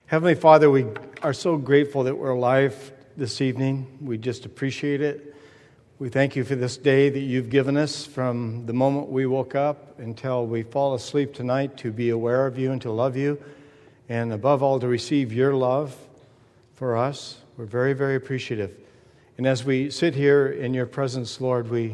Heavenly Father, we are so grateful that we're alive this evening. We just appreciate it. We thank you for this day that you've given us from the moment we woke up until we fall asleep tonight, to be aware of you and to love you, and above all to receive your love for us. We're very, very appreciative. And as we sit here in your presence, Lord, we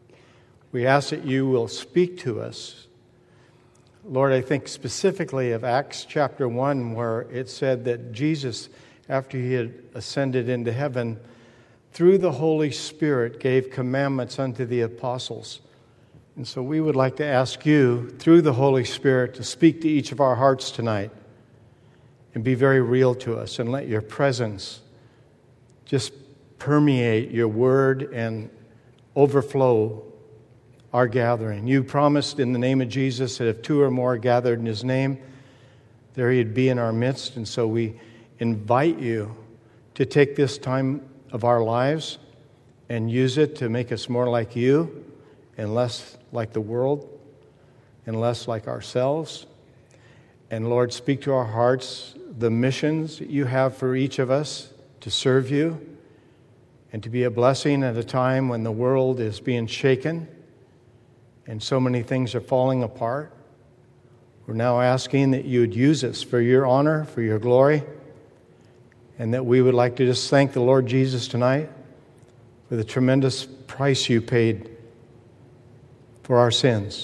ask that you will speak to us. Lord, I think specifically of Acts chapter 1, where it said that Jesus, after he had ascended into heaven, through the Holy Spirit gave commandments unto the apostles. And so we would like to ask you, through the Holy Spirit, to speak to each of our hearts tonight and be very real to us, and let your presence just permeate your word and overflow our gathering. You promised in the name of Jesus that if two or more gathered in his name, there he'd be in our midst. And so we invite you to take this time of our lives and use it to make us more like you and less like the world and less like ourselves. And Lord, speak to our hearts the missions that you have for each of us to serve you and to be a blessing at a time when the world is being shaken and so many things are falling apart. We're now asking that you would use us for your honor, for your glory, and that we would like to just thank the Lord Jesus tonight for the tremendous price you paid for our sins.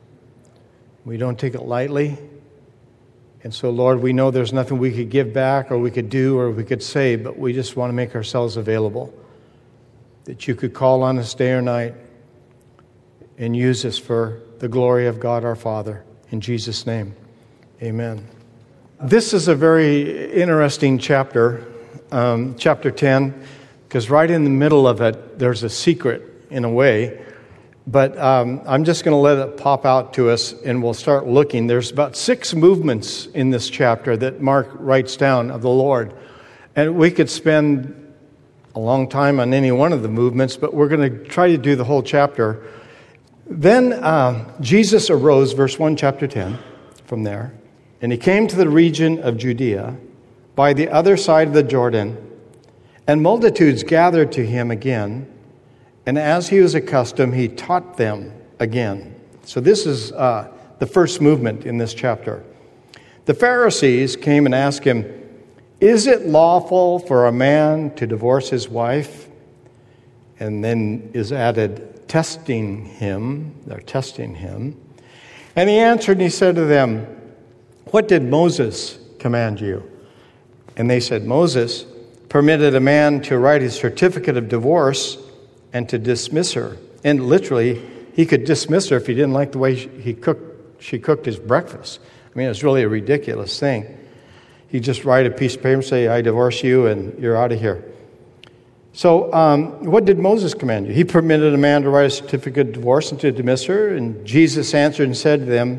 We don't take it lightly. And so, Lord, we know there's nothing we could give back or we could do or we could say, but we just want to make ourselves available, that you could call on us day or night and use us for the glory of God our Father. In Jesus' name, amen. This is a very interesting chapter, chapter 10, because right in the middle of it, there's a secret in a way. But I'm just going to let it pop out to us, and we'll start looking. There's about 6 movements in this chapter that Mark writes down of the Lord. And we could spend a long time on any one of the movements, but we're going to try to do the whole chapter. Then Jesus arose, verse 1, chapter 10, from there, and he came to the region of Judea by the other side of the Jordan, and multitudes gathered to him again, and as he was accustomed, he taught them again. So this is the first movement in this chapter. The Pharisees came and asked him, "Is it lawful for a man to divorce his wife?" And then is added, testing him. They're testing him. And he answered and he said to them, "What did Moses command you?" And they said, "Moses permitted a man to write his certificate of divorce and to dismiss her." And literally, he could dismiss her if he didn't like the way she cooked his breakfast. I mean, it was really a ridiculous thing. He'd just write a piece of paper and say, "I divorce you," and you're out of here. So, what did Moses command you? He permitted a man to write a certificate of divorce and to dismiss her. And Jesus answered and said to them,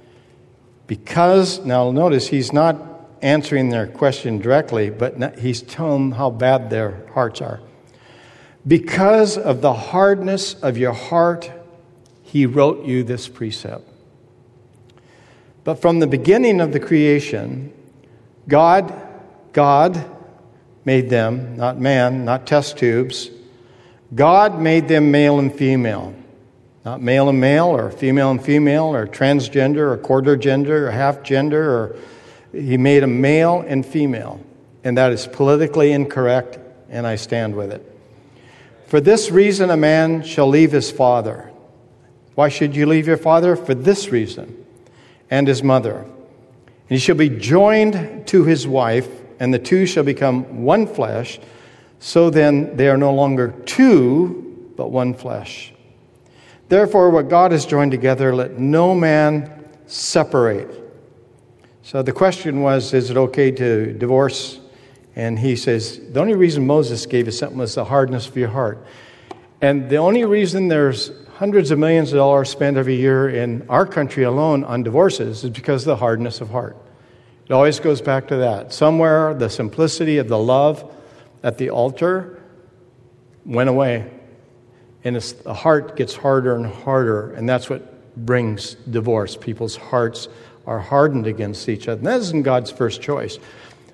now notice, he's not answering their question directly, but he's telling them how bad their hearts are. "Because of the hardness of your heart, he wrote you this precept. But from the beginning of the creation, God made them, not man, not test tubes. God made them male and female. Not male and male, or female and female, or transgender, or quarter gender, or half gender, or he made them male and female. And that is politically incorrect, and I stand with it. For this reason a man shall leave his father." Why should you leave your father? For this reason. "And his mother. And he shall be joined to his wife, and the two shall become one flesh. So then they are no longer two, but one flesh. Therefore, what God has joined together, let no man separate." So the question was, is it okay to divorce? And he says, the only reason Moses gave you something was the hardness of your heart. And the only reason there's hundreds of millions of dollars spent every year in our country alone on divorces is because of the hardness of heart. It always goes back to that. Somewhere, the simplicity of the love at the altar went away. And the heart gets harder and harder, and that's what brings divorce. People's hearts are hardened against each other. And that isn't God's first choice.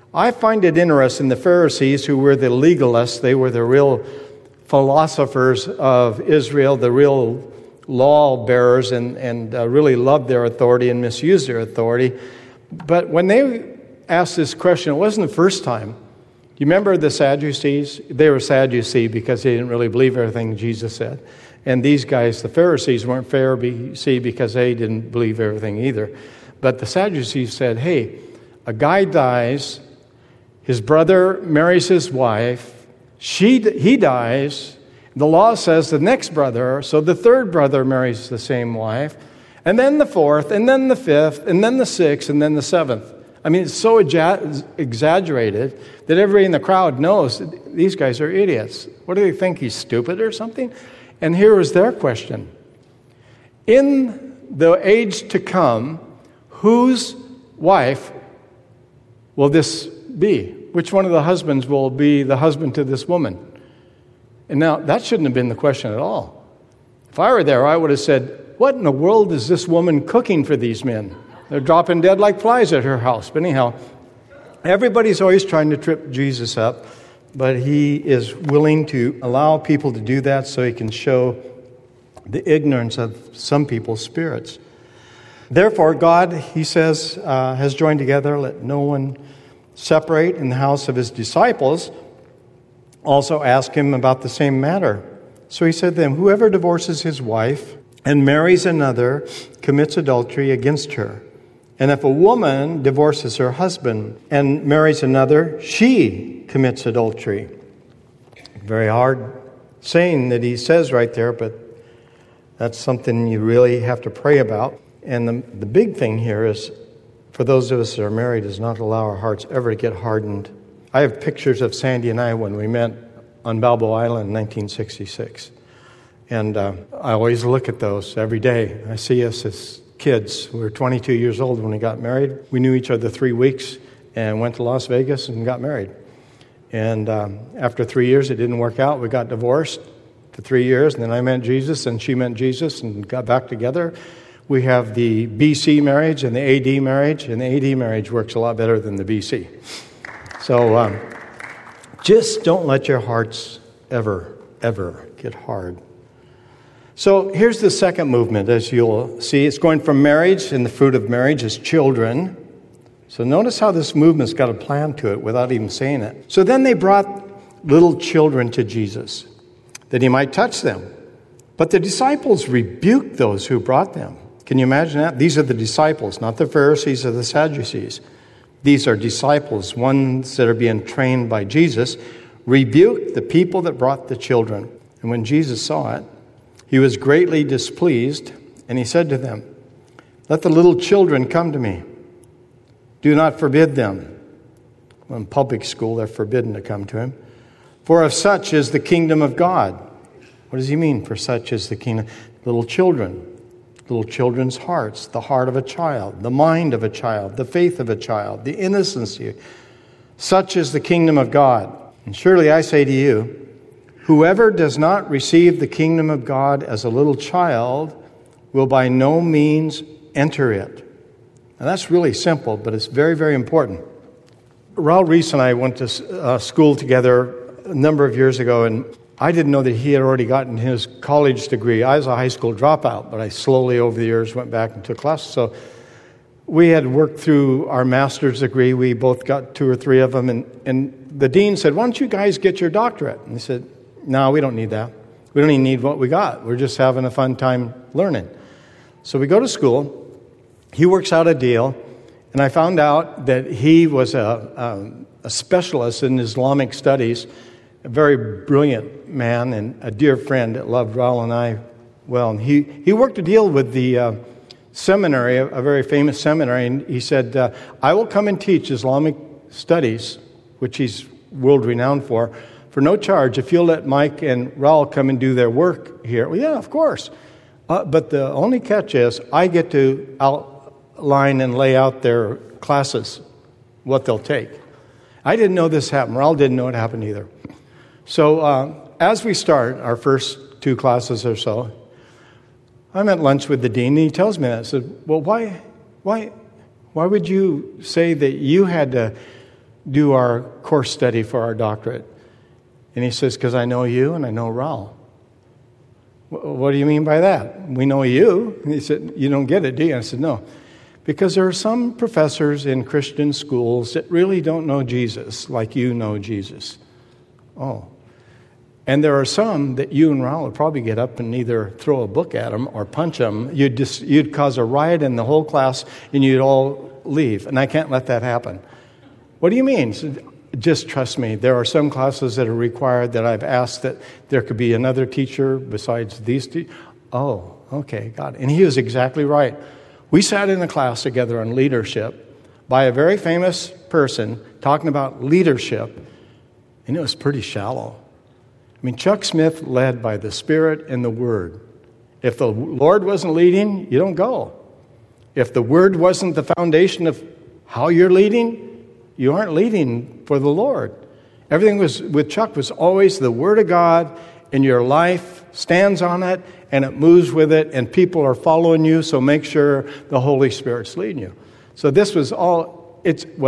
I find it interesting, the Pharisees, who were the legalists, they were the real philosophers of Israel, the real law bearers, and really loved their authority and misused their authority. But when they asked this question, it wasn't the first time. You remember the Sadducees? They were Sadducee because they didn't really believe everything Jesus said. And these guys, the Pharisees, weren't Pharisee because they didn't believe everything either. But the Sadducees said, hey, a guy dies, his brother marries his wife, he dies, the law says the next brother, so the third brother marries the same wife, and then the fourth, and then the fifth, and then the sixth, and then the seventh. I mean, it's so exaggerated that everybody in the crowd knows these guys are idiots. What do they think, he's stupid or something? And here is their question. In the age to come, whose wife will this be? Which one of the husbands will be the husband to this woman? And now, that shouldn't have been the question at all. If I were there, I would have said, what in the world is this woman cooking for these men? They're dropping dead like flies at her house. But anyhow, everybody's always trying to trip Jesus up, but he is willing to allow people to do that so he can show the ignorance of some people's spirits. Therefore, God, he says, has joined together, let no one separate. In the house of his disciples also asked him about the same matter. So he said to them, whoever divorces his wife and marries another commits adultery against her. And if a woman divorces her husband and marries another, she commits adultery. Very hard saying that he says right there, but that's something you really have to pray about. And the big thing here is, for those of us that are married, is not to allow our hearts ever to get hardened. I have pictures of Sandy and I when we met on Balboa Island in 1966. And I always look at those every day. I see us as kids. We were 22 years old when we got married. We knew each other 3 weeks and went to Las Vegas and got married. And after 3 years, it didn't work out. We got divorced for 3 years, and then I met Jesus, and she met Jesus, and got back together. We have the BC marriage and the AD marriage, and the AD marriage works a lot better than the BC. So just don't let your hearts ever get hard. So here's the second movement, as you'll see. It's going from marriage, and the fruit of marriage is children. So notice how this movement's got a plan to it without even saying it. So then they brought little children to Jesus, that he might touch them. But the disciples rebuked those who brought them. Can you imagine that? These are the disciples, not the Pharisees or the Sadducees. These are disciples, ones that are being trained by Jesus, rebuked the people that brought the children. And when Jesus saw it, he was greatly displeased, and he said to them, let the little children come to me. Do not forbid them. Well, in public school, they're forbidden to come to him. For of such is the kingdom of God. What does he mean, for such is the kingdom? Little children's hearts, the heart of a child, the mind of a child, the faith of a child, the innocency. Such is the kingdom of God. And surely I say to you, whoever does not receive the kingdom of God as a little child will by no means enter it. Now that's really simple, but it's very, very important. Raul Reese and I went to school together a number of years ago, and I didn't know that he had already gotten his college degree. I was a high school dropout, but I slowly over the years went back and took classes. So we had worked through our master's degree. We both got 2 or 3 of them, and the dean said, why don't you guys get your doctorate? And he said, no, we don't need that. We don't even need what we got. We're just having a fun time learning. So we go to school. He works out a deal, and I found out that he was a specialist in Islamic studies, a very brilliant man and a dear friend that loved Raul and I well. And he worked a deal with the seminary, a very famous seminary, and he said, I will come and teach Islamic studies, which he's world-renowned for no charge if you'll let Mike and Raul come and do their work here. Well, yeah, of course. But the only catch is I get to outline and lay out their classes, what they'll take. I didn't know this happened. Raul didn't know it happened either. So as we start our first 2 classes or so, I'm at lunch with the dean, and he tells me that. I said, well, why would you say that you had to do our course study for our doctorate? And he says, because I know you and I know Raul. What do you mean by that? We know you. And he said, you don't get it, do you? I said, no. Because there are some professors in Christian schools that really don't know Jesus like you know Jesus. Oh. And there are some that you and Raul would probably get up and either throw a book at them or punch them. You'd cause a riot in the whole class and you'd all leave. And I can't let that happen. What do you mean? Just trust me. There are some classes that are required that I've asked that there could be another teacher besides these two. Oh, okay, got it. And he was exactly right. We sat in a class together on leadership by a very famous person talking about leadership, and it was pretty shallow. I mean, Chuck Smith led by the Spirit and the Word. If the Lord wasn't leading, you don't go. If the Word wasn't the foundation of how you're leading, you aren't leading for the Lord. Everything was with Chuck was always the Word of God, and your life stands on it, and it moves with it, and people are following you, so make sure the Holy Spirit's leading you. So this was all,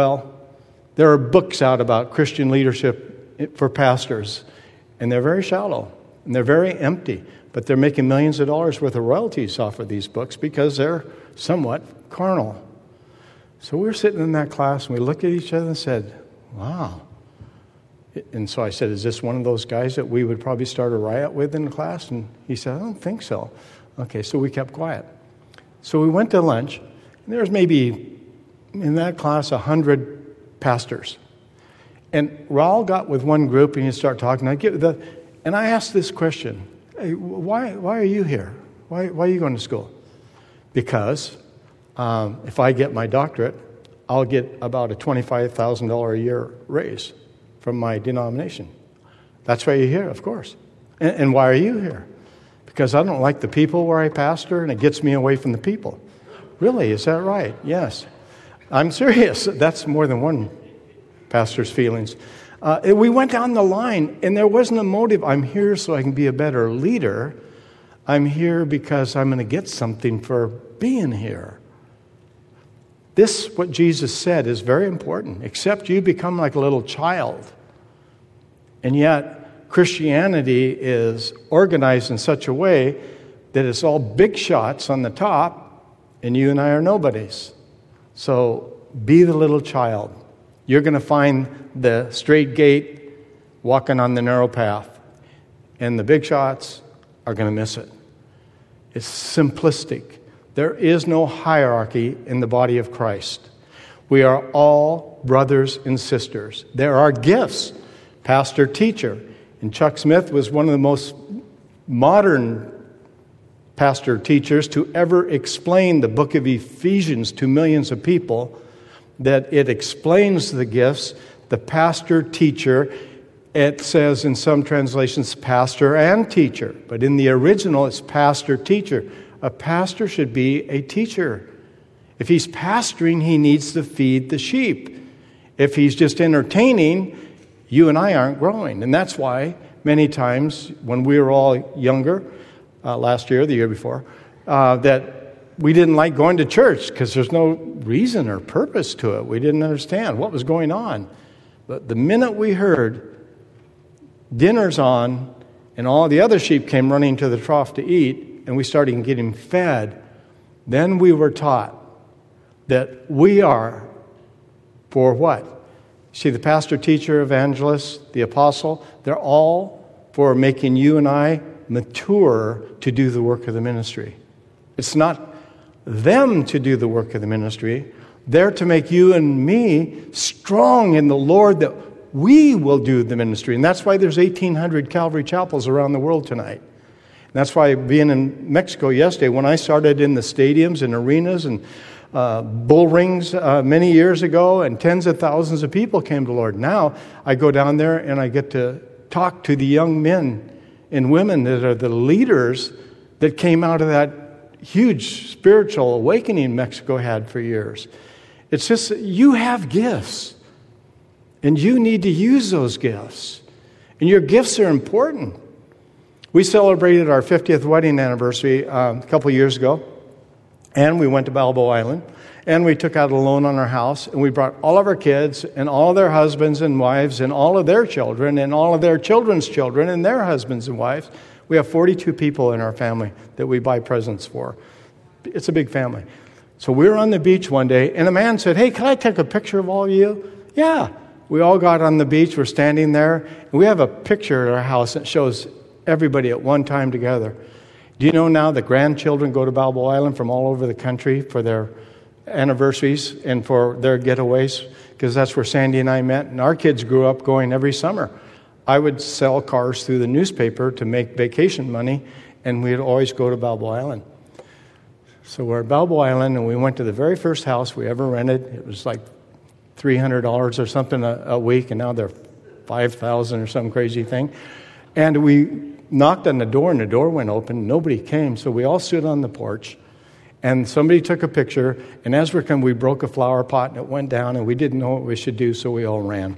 there are books out about Christian leadership for pastors, and they're very shallow, and they're very empty, but they're making millions of dollars worth of royalties off of these books because they're somewhat carnal. So we were sitting in that class, and we looked at each other and said, wow. And so I said, is this one of those guys that we would probably start a riot with in the class? And he said, I don't think so. Okay, so we kept quiet. So we went to lunch, and there was maybe, in that class, 100 pastors. And Raul got with one group, and he started talking. And I asked this question, hey, why are you here? Why are you going to school? Because if I get my doctorate, I'll get about a $25,000 a year raise from my denomination. That's why you're here, of course. And why are you here? Because I don't like the people where I pastor, and it gets me away from the people. Really, is that right? Yes. I'm serious. That's more than one pastor's feelings. We went down the line, and there wasn't a motive. I'm here so I can be a better leader. I'm here because I'm going to get something for being here. This, what Jesus said, is very important. Except you become like a little child. And yet, Christianity is organized in such a way that it's all big shots on the top, and you and I are nobodies. So, be the little child. You're going to find the straight gate walking on the narrow path. And the big shots are going to miss it. It's simplistic. There is no hierarchy in the body of Christ. We are all brothers and sisters. There are gifts, pastor, teacher. And Chuck Smith was one of the most modern pastor teachers to ever explain the book of Ephesians to millions of people, that it explains the gifts, the pastor, teacher. It says in some translations, pastor and teacher. But in the original, it's pastor, teacher. A pastor should be a teacher. If he's pastoring, he needs to feed the sheep. If he's just entertaining, you and I aren't growing. And that's why many times when we were all younger, last year, the year before, that we didn't like going to church because there's no reason or purpose to it. We didn't understand what was going on. But the minute we heard dinner's on and all the other sheep came running to the trough to eat, and we started getting fed, then we were taught that we are for what? See, the pastor, teacher, evangelist, the apostle, they're all for making you and I mature to do the work of the ministry. It's not them to do the work of the ministry. They're to make you and me strong in the Lord that we will do the ministry. And that's why there's 1,800 Calvary chapels around the world tonight. That's why being in Mexico yesterday, when I started in the stadiums and arenas and bull rings many years ago, and tens of thousands of people came to the Lord. Now I go down there and I get to talk to the young men and women that are the leaders that came out of that huge spiritual awakening Mexico had for years. It's just, you have gifts, and you need to use those gifts. And your gifts are important. We celebrated our 50th wedding anniversary a couple years ago, and we went to Balboa Island. And we took out a loan on our house, and we brought all of our kids and all their husbands and wives and all of their children and all of their children's children and their husbands and wives. We have 42 people in our family that we buy presents for. It's a big family. So we were on the beach one day, and a man said, "Hey, can I take a picture of all of you?" Yeah. We all got on the beach. We're standing there, and we have a picture at our house that shows everybody at one time together. Do you know now the grandchildren go to Balboa Island from all over the country for their anniversaries and for their getaways? Because that's where Sandy and I met, and our kids grew up going every summer. I would sell cars through the newspaper to make vacation money, and we'd always go to Balboa Island. So we're at Balboa Island, and we went to the very first house we ever rented. It was like $300 or something a week, and now they're $5,000 or some crazy thing. And we knocked on the door, and the door went open. Nobody came, so we all stood on the porch, and somebody took a picture, and as we're coming, we broke a flower pot, and it went down, and we didn't know what we should do, so we all ran.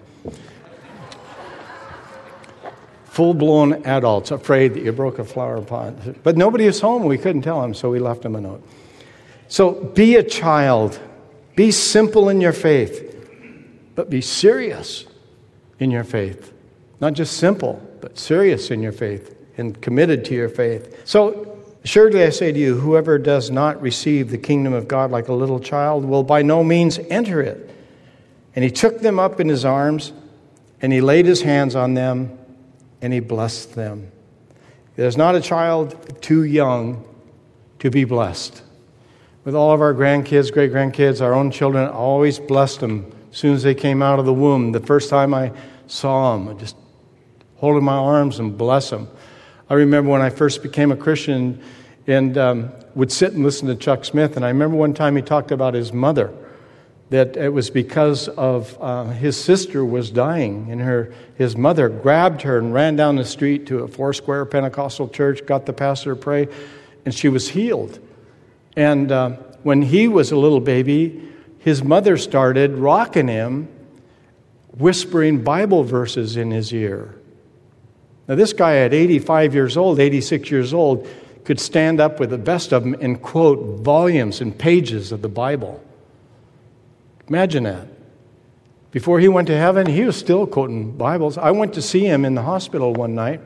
Full-blown adults afraid that you broke a flower pot. But nobody was home. We couldn't tell them, so we left them a note. So be a child. Be simple in your faith, but be serious in your faith. Not just simple, but serious in your faith and committed to your faith. So, surely I say to you, whoever does not receive the kingdom of God like a little child will by no means enter it. And he took them up in his arms, and he laid his hands on them, and he blessed them. There's not a child too young to be blessed. With all of our grandkids, great-grandkids, our own children, I always blessed them as soon as they came out of the womb. The first time I saw them, I just hold in my arms and bless them. I remember when I first became a Christian and would sit and listen to Chuck Smith, and I remember one time he talked about his mother, that it was because of his sister was dying, and his mother grabbed her and ran down the street to a Foursquare Pentecostal church, got the pastor to pray, and she was healed. And when he was a little baby, his mother started rocking him, whispering Bible verses in his ear. Now, this guy at 85 years old, 86 years old, could stand up with the best of them and quote volumes and pages of the Bible. Imagine that. Before he went to heaven, he was still quoting Bibles. I went to see him in the hospital one night,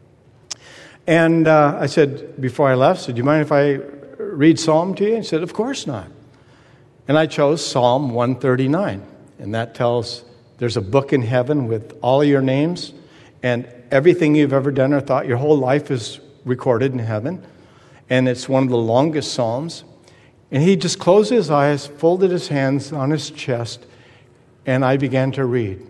and I said, before I left, do you mind if I read Psalm to you? He said, of course not. And I chose Psalm 139, and that tells there's a book in heaven with all of your names, and everything you've ever done or thought, your whole life is recorded in heaven, and it's one of the longest Psalms. And he just closed his eyes, folded his hands on his chest, and I began to read.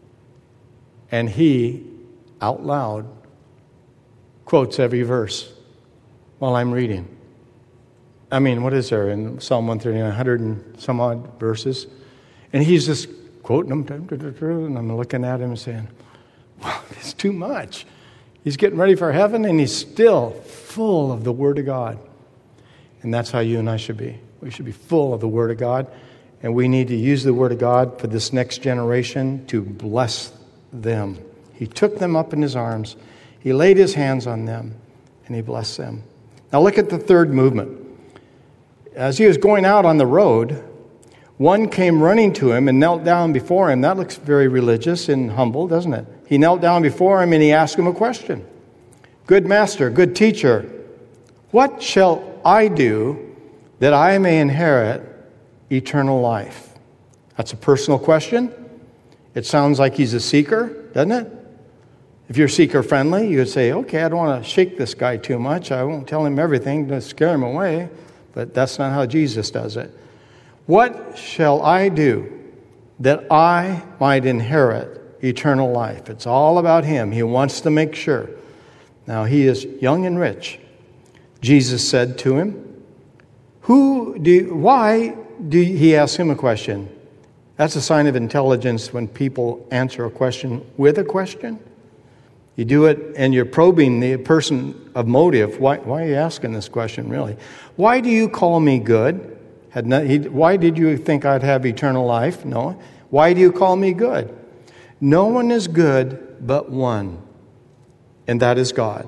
And he, out loud, quotes every verse while I'm reading. I mean, what is there in Psalm 139, 100 and some odd verses? And he's just quoting them, and I'm looking at him and saying, wow, it's too much. He's getting ready for heaven, and he's still full of the Word of God. And that's how you and I should be. We should be full of the Word of God, and we need to use the Word of God for this next generation to bless them. He took them up in his arms, he laid his hands on them, and he blessed them. Now look at the third movement. As he was going out on the road, one came running to him and knelt down before him. That looks very religious and humble, doesn't it? He knelt down before him and he asked him a question. Good master, good teacher, what shall I do that I may inherit eternal life? That's a personal question. It sounds like he's a seeker, doesn't it? If you're seeker-friendly, you would say, okay, I don't want to shake this guy too much. I won't tell him everything to scare him away. But that's not how Jesus does it. What shall I do that I might inherit eternal life? It's all about him. He wants to make sure. Now, he is young and rich. Jesus said to him, he asked him a question. That's a sign of intelligence when people answer a question with a question. You do it and you're probing the person of motive. Why are you asking this question, really? Why do you call me good? Why did you think I'd have eternal life? No. Why do you call me good? No one is good but one, and that is God.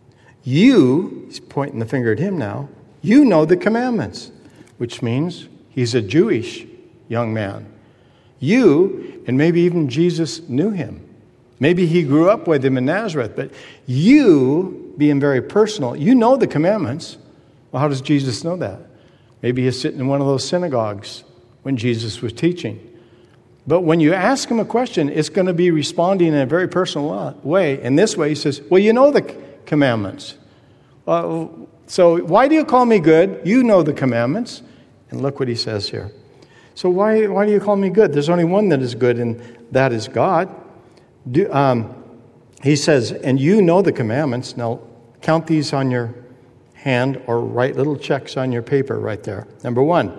You, he's pointing the finger at him now, you know the commandments, which means He's a Jewish young man. You, and maybe even Jesus knew him. Maybe he grew up with him in Nazareth. But you, being very personal, you know the commandments. Well, how does Jesus know that? Maybe he's sitting in one of those synagogues when Jesus was teaching. But when you ask him a question, it's going to be responding in a very personal way. In this way, he says, well, you know the commandments. So why do you call me good? You know the commandments. And look what he says here. So why do you call me good? There's only one that is good, and that is God. He says, and you know the commandments. Now, count these on your hand or write little checks on your paper right there. Number 1,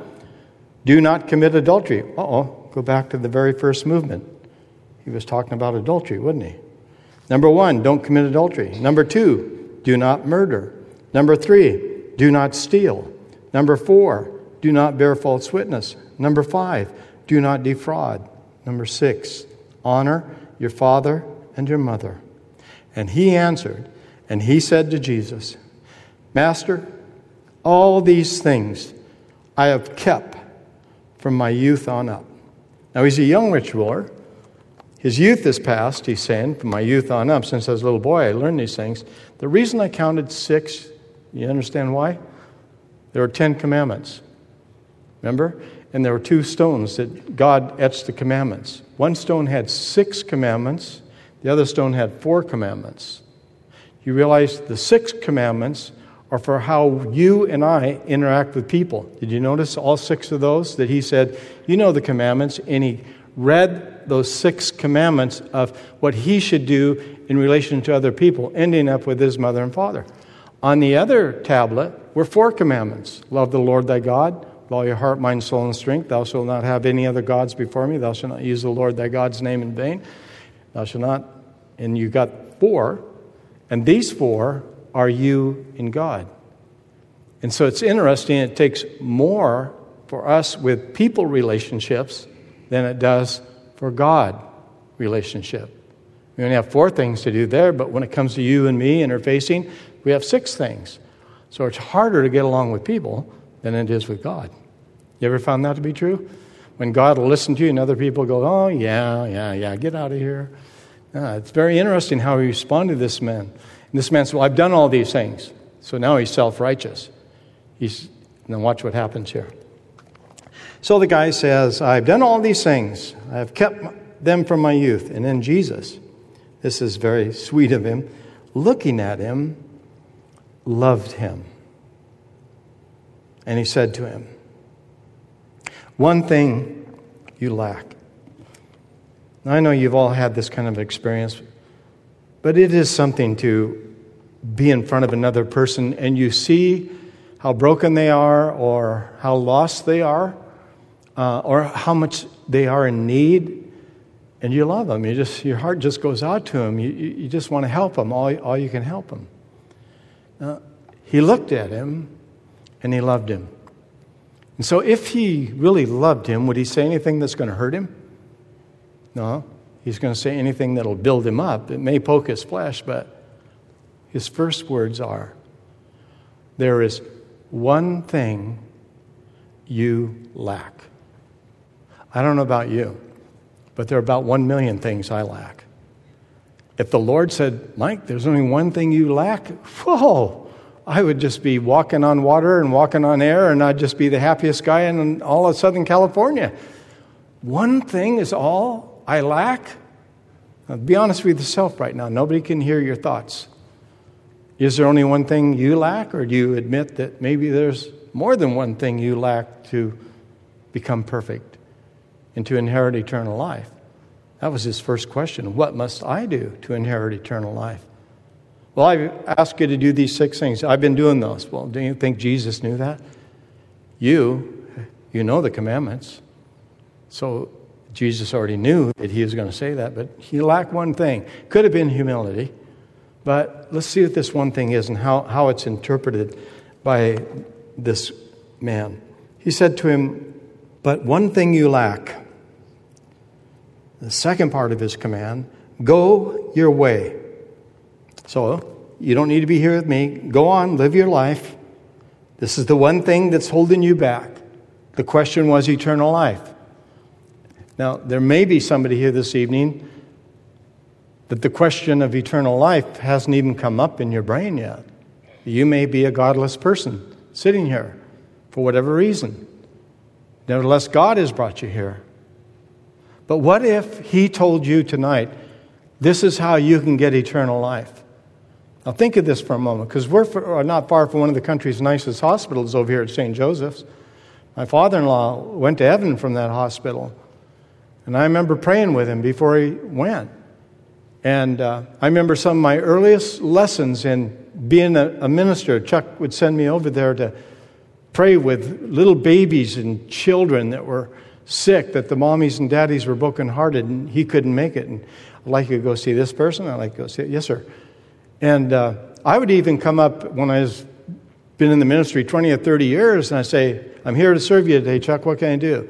do not commit adultery. Go back to the very first movement. He was talking about adultery, wasn't he? Number 1, don't commit adultery. Number 2, do not murder. Number 3, do not steal. Number 4, do not bear false witness. Number 5, do not defraud. Number 6, honor your father and your mother. And he answered, and he said to Jesus, Master, all these things I have kept from my youth on up. Now he's a young rich ruler. His youth is past, he's saying, from my youth on up. Since I was a little boy, I learned these things. The reason I counted 6, you understand why? There were 10 commandments. Remember? And there were 2 stones that God etched the commandments. One stone had 6 commandments. The other stone had 4 commandments. You realize the 6 commandments are for how you and I interact with people. Did you notice all 6 of those? That he said, you know the commandments, and he read those 6 commandments of what he should do in relation to other people, ending up with his mother and father. On the other tablet were 4 commandments. Love the Lord thy God with all your heart, mind, soul, and strength. Thou shalt not have any other gods before me. Thou shalt not use the Lord thy God's name in vain. Thou shalt not, and you got 4, and these 4 are you in God. And so it's interesting, it takes more for us with people relationships than it does for God relationship. We only have 4 things to do there, but when it comes to you and me interfacing, we have 6 things. So it's harder to get along with people than it is with God. You ever found that to be true? When God will listen to you and other people go, oh, yeah, get out of here. It's very interesting how he responded to this man. And this man said, well, I've done all these things. So now he's self-righteous. Now watch what happens here. So the guy says, I've done all these things. I have kept them from my youth. And then Jesus, this is very sweet of him, looking at him, loved him. And he said to him, one thing you lack. Now, I know you've all had this kind of experience, but it is something to be in front of another person and you see how broken they are or how lost they are or how much they are in need, and you love them. Your heart just goes out to them. You just want to help them, all you can help them. He looked at him and he loved him. And so if he really loved him, would he say anything that's going to hurt him? No. He's going to say anything that'll build him up. It may poke his flesh, but his first words are, there is one thing you lack. I don't know about you, but there are about 1 million things I lack. If the Lord said, Mike, there's only one thing you lack, whoa, I would just be walking on water and walking on air, and I'd just be the happiest guy in all of Southern California. One thing is all I lack? Now, be honest with yourself right now. Nobody can hear your thoughts. Is there only one thing you lack, or do you admit that maybe there's more than one thing you lack to become perfect and to inherit eternal life? That was his first question. What must I do to inherit eternal life? Well, I asked you to do these 6 things. I've been doing those. Well, do you think Jesus knew that? You know the commandments. So Jesus already knew that he was going to say that, but he lacked one thing. Could have been humility. But let's see what this one thing is and how it's interpreted by this man. He said to him, but one thing you lack. The second part of his command, go your way. So you don't need to be here with me. Go on, live your life. This is the one thing that's holding you back. The question was eternal life. Now, there may be somebody here this evening that the question of eternal life hasn't even come up in your brain yet. You may be a godless person sitting here for whatever reason. Nevertheless, God has brought you here. But what if He told you tonight, this is how you can get eternal life? Now think of this for a moment, because we're not far from one of the country's nicest hospitals over here at St. Joseph's. My father-in-law went to heaven from that hospital. And I remember praying with him before he went. And I remember some of my earliest lessons in being a minister. Chuck would send me over there to pray with little babies and children that were sick, that the mommies and daddies were brokenhearted, and he couldn't make it. And I'd like you to go see this person. I'd like to go see it. Yes, sir. And I would even come up when I was been in the ministry 20 or 30 years, and I say, I'm here to serve you today, Chuck. What can I do?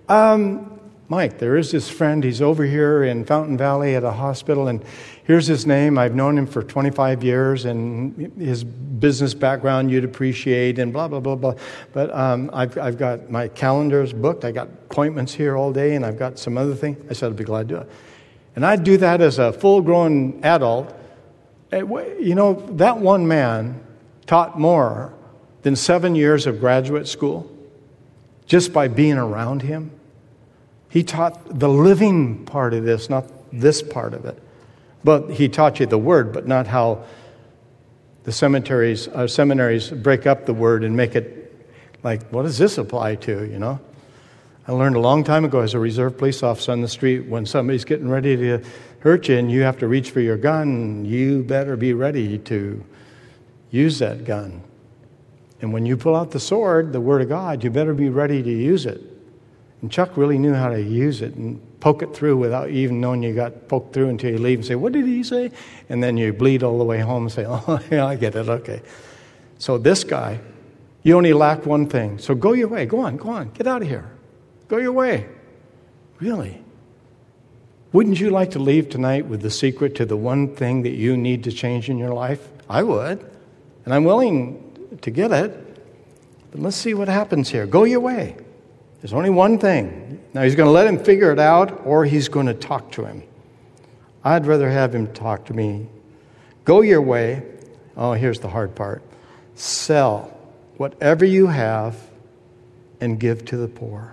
Mike, there is this friend. He's over here in Fountain Valley at a hospital, and here's his name. I've known him for 25 years, and his business background you'd appreciate, and blah, blah, blah, blah. But I've got my calendars booked. I got appointments here all day, and I've got some other thing. I said I'd be glad to do it. And I'd do that as a full-grown adult. You know, that one man taught more than 7 years of graduate school just by being around him. He taught the living part of this, not this part of it. But he taught you the Word, but not how the seminaries break up the Word and make it like, what does this apply to, you know? I learned a long time ago as a reserve police officer on the street, when somebody's getting ready to hurt you and you have to reach for your gun, you better be ready to use that gun. And when you pull out the sword, the Word of God, you better be ready to use it. And Chuck really knew how to use it and poke it through without even knowing you got poked through until you leave and say, what did he say? And then you bleed all the way home and say, oh, yeah, I get it, okay. So this guy, you only lack one thing. So go your way. Go on, get out of here. Go your way. Really? Wouldn't you like to leave tonight with the secret to the one thing that you need to change in your life? I would. And I'm willing to get it. But let's see what happens here. Go your way. There's only one thing. Now, he's going to let him figure it out, or he's going to talk to him. I'd rather have him talk to me. Go your way. Oh, here's the hard part. Sell whatever you have and give to the poor.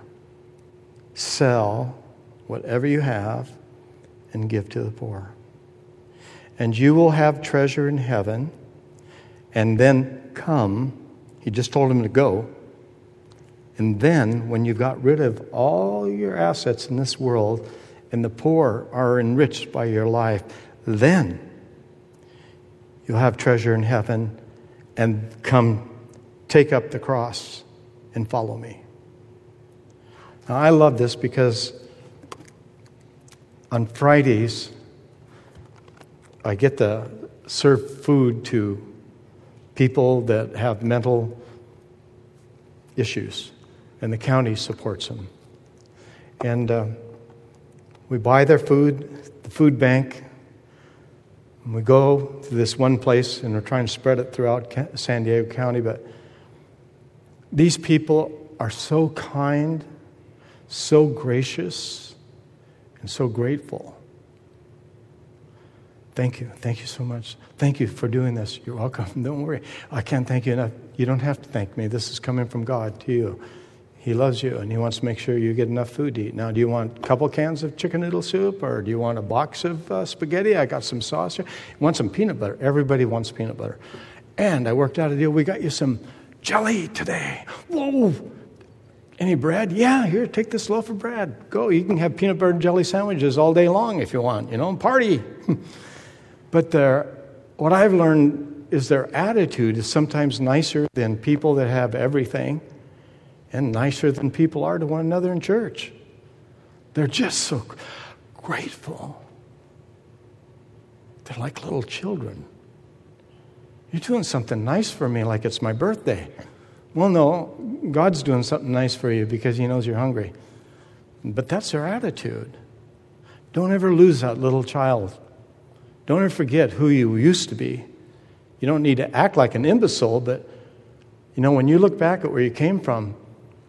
Sell whatever you have and give to the poor. And you will have treasure in heaven. And then come. He just told him to go. And then, when you've got rid of all your assets in this world and the poor are enriched by your life, then you'll have treasure in heaven, and come take up the cross and follow me. Now, I love this because on Fridays, I get to serve food to people that have mental issues. And the county supports them. And we buy their food, the food bank, and we go to this one place, and we're trying to spread it throughout San Diego County. But these people are so kind, so gracious, and so grateful. Thank you. Thank you so much. Thank you for doing this. You're welcome. Don't worry. I can't thank you enough. You don't have to thank me. This is coming from God to you. He loves you, and He wants to make sure you get enough food to eat. Now, do you want a couple cans of chicken noodle soup, or do you want a box of spaghetti? I got some sauce here. You want some peanut butter? Everybody wants peanut butter. And I worked out a deal. We got you some jelly today. Whoa! Any bread? Yeah, here, take this loaf of bread. Go. You can have peanut butter and jelly sandwiches all day long if you want, party. But what I've learned is their attitude is sometimes nicer than people that have everything, and nicer than people are to one another in church. They're just so grateful. They're like little children. You're doing something nice for me like it's my birthday. Well, no, God's doing something nice for you because He knows you're hungry. But that's their attitude. Don't ever lose that little child. Don't ever forget who you used to be. You don't need to act like an imbecile, but, when you look back at where you came from,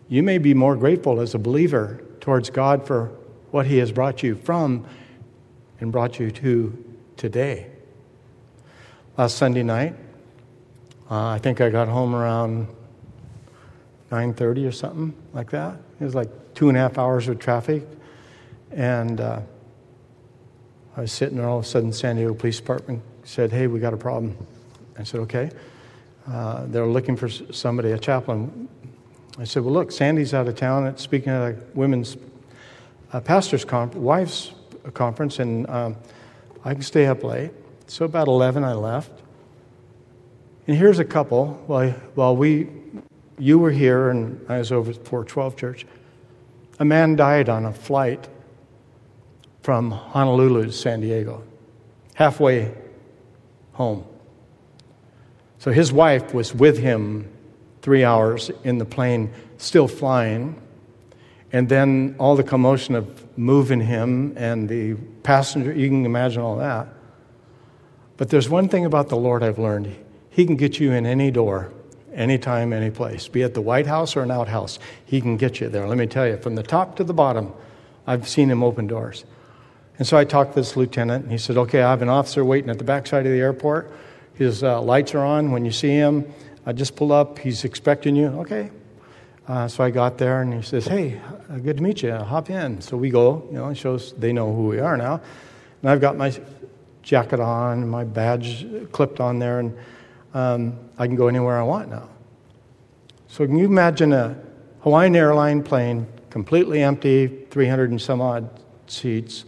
You may be more grateful as a believer towards God for what He has brought you from and brought you to today. Last Sunday night, I think I got home around 9:30 or something like that. It was like 2.5 hours of traffic. And I was sitting there, all of a sudden San Diego Police Department said, "Hey, we got a problem." I said, "Okay." They're looking for somebody, a chaplain. I said, "Well, look, Sandy's out of town at speaking at a women's pastors' wives' conference, and I can stay up late." So about 11, I left. And here's a couple. While you were here, and I was over at 412 Church, a man died on a flight from Honolulu to San Diego, halfway home. So his wife was with him 3 hours in the plane, still flying. And then all the commotion of moving him and the passenger, you can imagine all that. But there's one thing about the Lord I've learned. He can get you in any door, anytime, any place. Be it the White House or an outhouse, He can get you there. Let me tell you, from the top to the bottom, I've seen Him open doors. And so I talked to this lieutenant, and he said, "Okay, I have an officer waiting at the backside of the airport. His lights are on. When you see him, just pull up. He's expecting you." Okay. So I got there, and he says, "Hey, good to meet you. Hop in." So we go. It shows they know who we are now. And I've got my jacket on, and my badge clipped on there, and I can go anywhere I want now. So can you imagine a Hawaiian airline plane, completely empty, 300 and some odd seats,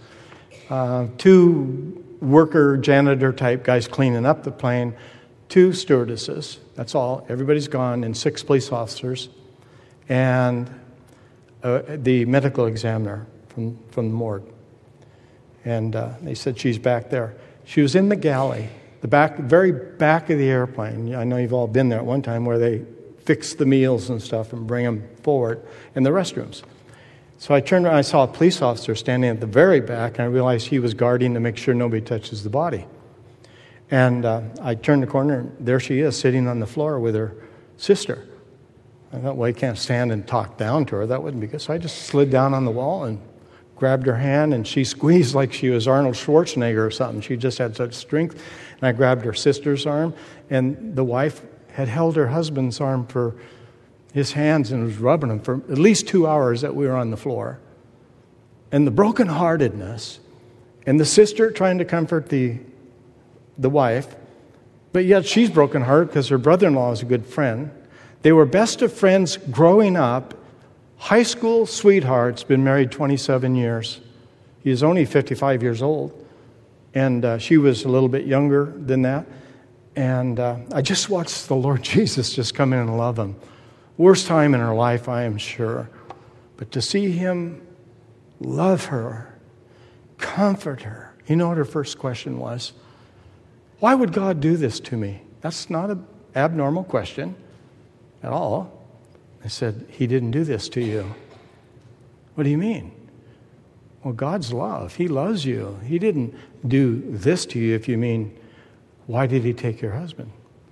2 worker, janitor type guys cleaning up the plane, 2 stewardesses, that's all, everybody's gone, and 6 police officers, and the medical examiner from the morgue. And they said she's back there. She was in the galley, the very back of the airplane. I know you've all been there at one time, where they fix the meals and stuff and bring them forward in the restrooms. So I turned around, I saw a police officer standing at the very back, and I realized he was guarding to make sure nobody touches the body. And I turned the corner, and there she is, sitting on the floor with her sister. I thought, well, you can't stand and talk down to her. That wouldn't be good. So I just slid down on the wall and grabbed her hand, and she squeezed like she was Arnold Schwarzenegger or something. She just had such strength. And I grabbed her sister's arm, and the wife had held her husband's arm for his hands and was rubbing him for at least 2 hours that we were on the floor. And the brokenheartedness, and the sister trying to comfort the wife, but yet she's brokenhearted because her brother-in-law is a good friend. They were best of friends growing up, high school sweethearts, been married 27 years. He is only 55 years old, and she was a little bit younger than that. And I just watched the Lord Jesus just come in and love him. Worst time in her life, I am sure. But to see him love her, comfort her. You know what her first question was? Why would God do this to me? That's not an abnormal question at all. I said, He didn't do this to you. What do you mean? Well, God's love. He loves you. He didn't do this to you if you mean, why did He take your husband?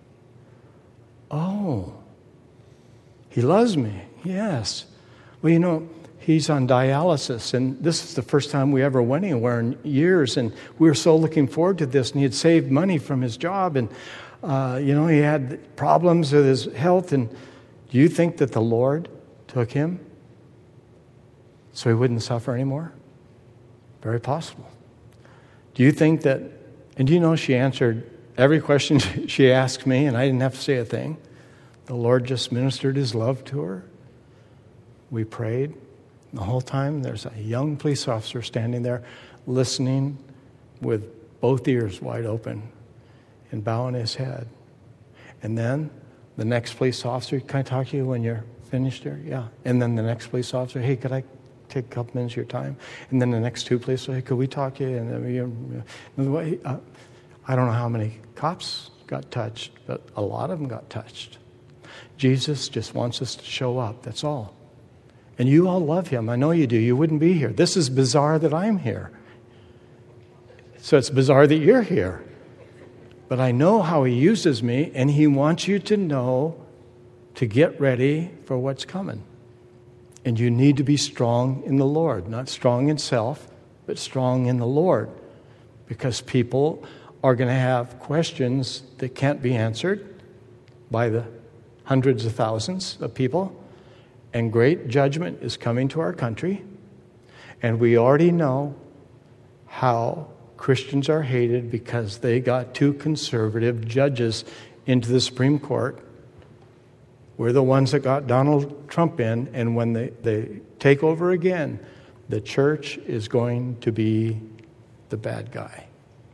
Oh, He loves me. Yes. Well, he's on dialysis, and this is the first time we ever went anywhere in years, and we were so looking forward to this, and he had saved money from his job, and, he had problems with his health, and do you think that the Lord took him so he wouldn't suffer anymore? Very possible. Do you think that, and do you know she answered every question she asked me, and I didn't have to say a thing. The Lord just ministered His love to her. We prayed. The whole time there's a young police officer standing there listening with both ears wide open and bowing his head. And then the next police officer, can I talk to you when you're finished here? Yeah. And then the next police officer, hey, could I take a couple minutes of your time? And then the next 2 police officers, hey, could we talk to you? And I don't know how many cops got touched, but a lot of them got touched. Jesus just wants us to show up, that's all. And you all love Him. I know you do. You wouldn't be here. This is bizarre that I'm here. So it's bizarre that you're here. But I know how He uses me, and He wants you to know to get ready for what's coming. And you need to be strong in the Lord, not strong in self, but strong in the Lord. Because people are going to have questions that can't be answered by the hundreds of thousands of people. And great judgment is coming to our country. And we already know how Christians are hated because they got 2 conservative judges into the Supreme Court. We're the ones that got Donald Trump in, and when they take over again, the church is going to be the bad guy.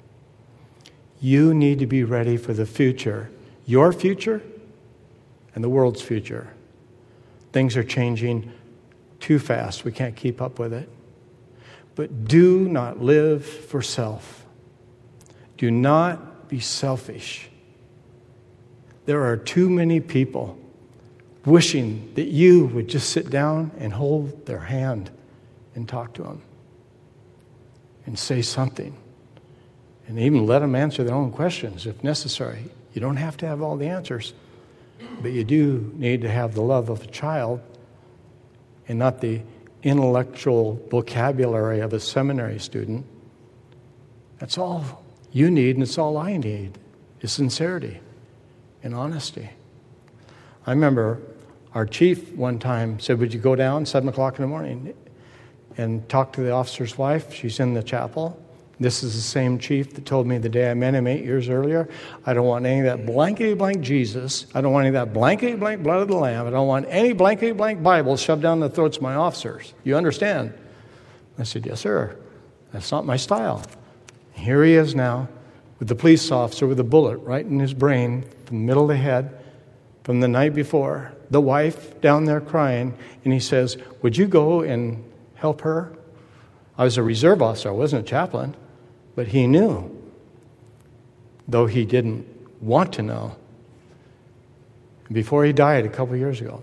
You need to be ready for the future, your future and the world's future. Things are changing too fast. We can't keep up with it. But do not live for self. Do not be selfish. There are too many people wishing that you would just sit down and hold their hand and talk to them and say something and even let them answer their own questions if necessary. You don't have to have all the answers, but you do need to have the love of a child and not the intellectual vocabulary of a seminary student. That's all you need, and it's all I need, is sincerity and honesty. I remember our chief one time said, would you go down 7 o'clock in the morning and talk to the officer's wife? She's in the chapel. This is the same chief that told me the day I met him 8 years earlier, I don't want any of that blankety-blank Jesus. I don't want any of that blankety-blank blood of the Lamb. I don't want any blankety-blank Bible shoved down the throats of my officers. You understand? I said, yes, sir. That's not my style. Here he is now with the police officer with a bullet right in his brain from the middle of the head from the night before. The wife down there crying, and he says, would you go and help her? I was a reserve officer. I wasn't a chaplain. But he knew, though he didn't want to know. Before he died a couple years ago,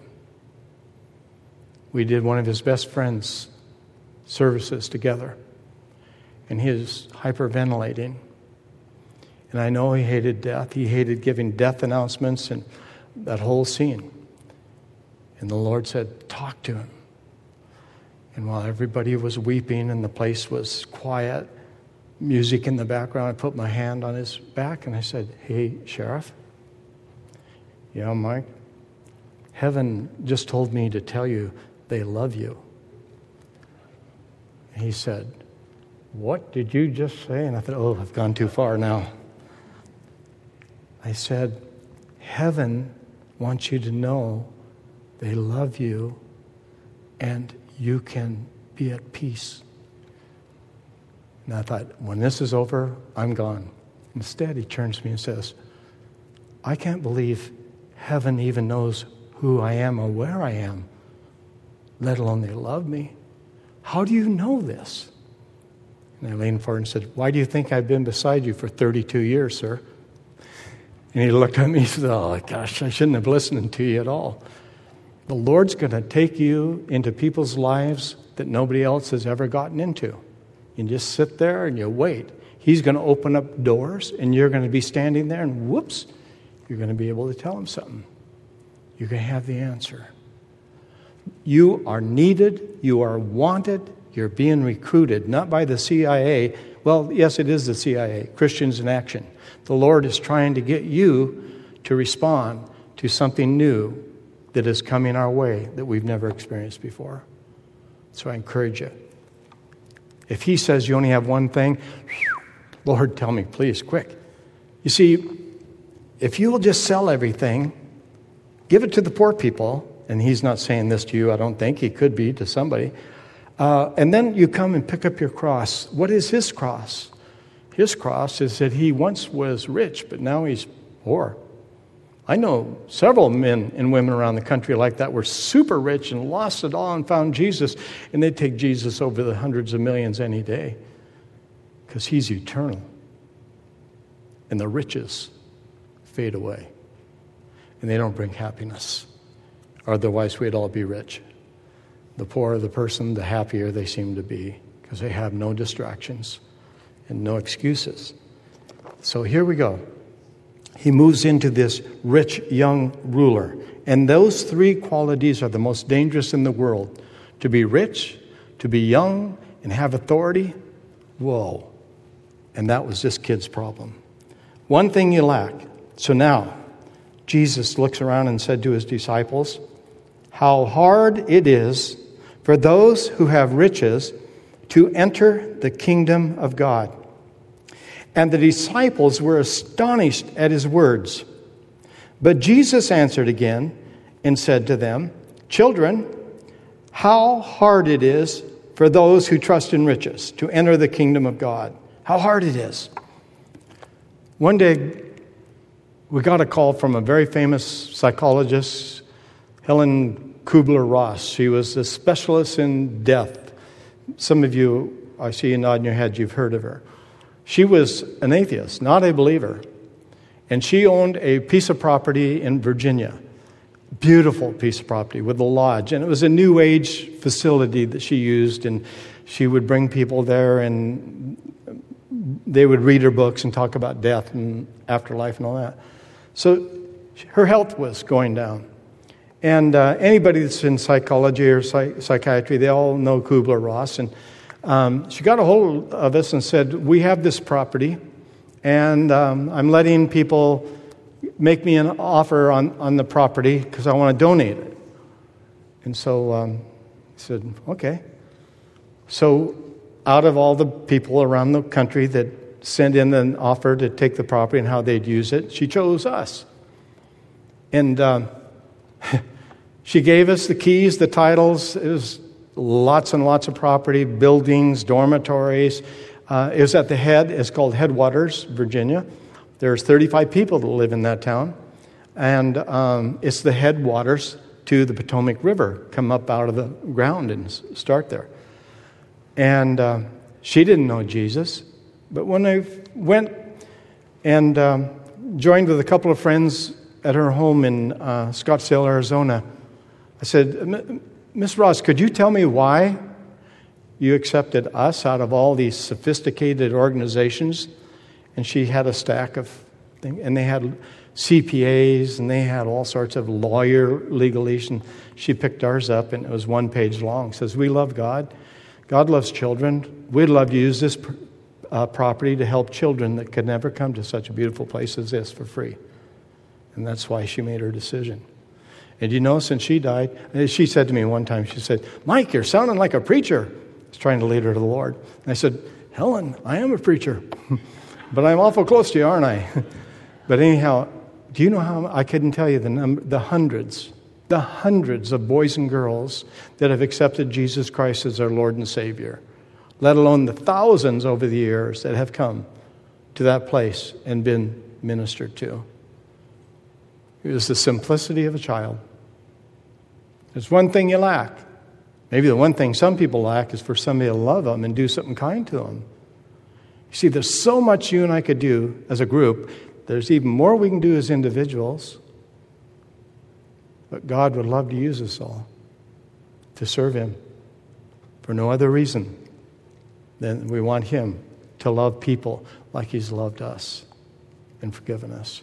we did one of his best friends' services together. And he was hyperventilating. And I know he hated death. He hated giving death announcements and that whole scene. And the Lord said, talk to him. And while everybody was weeping and the place was quiet, music in the background, I put my hand on his back and I said, hey, Sheriff. Yeah, Mike. Heaven just told me to tell you they love you. And he said, what did you just say? And I thought, oh, I've gone too far now. I said, heaven wants you to know they love you and you can be at peace. And I thought, when this is over, I'm gone. Instead, he turns to me and says, I can't believe heaven even knows who I am or where I am, let alone they love me. How do you know this? And I leaned forward and said, why do you think I've been beside you for 32 years, sir? And he looked at me and said, oh, gosh, I shouldn't have listened to you at all. The Lord's going to take you into people's lives that nobody else has ever gotten into. You just sit there and you wait. He's going to open up doors, and you're going to be standing there, and whoops, you're going to be able to tell him something. You're going to have the answer. You are needed. You are wanted. You're being recruited, not by the CIA. Well, yes, it is the CIA, Christians in Action. The Lord is trying to get you to respond to something new that is coming our way that we've never experienced before. So I encourage you. If he says you only have one thing, Lord, tell me, please, quick. You see, if you will just sell everything, give it to the poor people, and he's not saying this to you, I don't think. He could be to somebody. And then you come and pick up your cross. What is his cross? His cross is that he once was rich, but now he's poor. I know several men and women around the country like that were super rich and lost it all and found Jesus, and they'd take Jesus over the hundreds of millions any day because he's eternal. And the riches fade away, and they don't bring happiness. Otherwise, we'd all be rich. The poorer the person, the happier they seem to be because they have no distractions and no excuses. So here we go. He moves into this rich young ruler. And those three qualities are the most dangerous in the world. To be rich, to be young, and have authority? Whoa. And that was this kid's problem. One thing you lack. So now, Jesus looks around and said to his disciples, how hard it is for those who have riches to enter the kingdom of God. And the disciples were astonished at his words. But Jesus answered again and said to them, children, how hard it is for those who trust in riches to enter the kingdom of God. How hard it is. One day, we got a call from a very famous psychologist, Helen Kubler-Ross. She was a specialist in death. Some of you, I see you nodding your head, you've heard of her. She was an atheist, not a believer. And she owned a piece of property in Virginia. Beautiful piece of property with a lodge. And it was a New Age facility that she used. And she would bring people there and they would read her books and talk about death and afterlife and all that. So her health was going down. And anybody that's in psychology or psychiatry, they all know Kubler-Ross. And she got a hold of us and said, we have this property, and I'm letting people make me an offer on the property because I want to donate it. And so I said, okay. So out of all the people around the country that sent in an offer to take the property and how they'd use it, she chose us. And she gave us the keys, the titles. It was lots and lots of property, buildings, dormitories. It was at the head. It's called Headwaters, Virginia. There's 35 people that live in that town. And it's the headwaters to the Potomac River. Come up out of the ground and start there. And she didn't know Jesus. But when I went and joined with a couple of friends at her home in Scottsdale, Arizona, I said, Miss Ross, could you tell me why you accepted us out of all these sophisticated organizations? And she had a stack of things, and they had CPAs, and they had all sorts of lawyer legalese, and she picked ours up, and it was 1 page long. It says, we love God. God loves children. We'd love to use this property to help children that could never come to such a beautiful place as this for free. And that's why she made her decision. And you know, since she died, she said to me one time, she said, Mike, you're sounding like a preacher. I was trying to lead her to the Lord. And I said, Helen, I am a preacher. But I'm awful close to you, aren't I? But anyhow, do you know how, I couldn't tell you the hundreds of boys and girls that have accepted Jesus Christ as their Lord and Savior, let alone the thousands over the years that have come to that place and been ministered to. It was the simplicity of a child. There's one thing you lack. Maybe the one thing some people lack is for somebody to love them and do something kind to them. You see, there's so much you and I could do as a group. There's even more we can do as individuals. But God would love to use us all to serve Him for no other reason than we want Him to love people like He's loved us and forgiven us.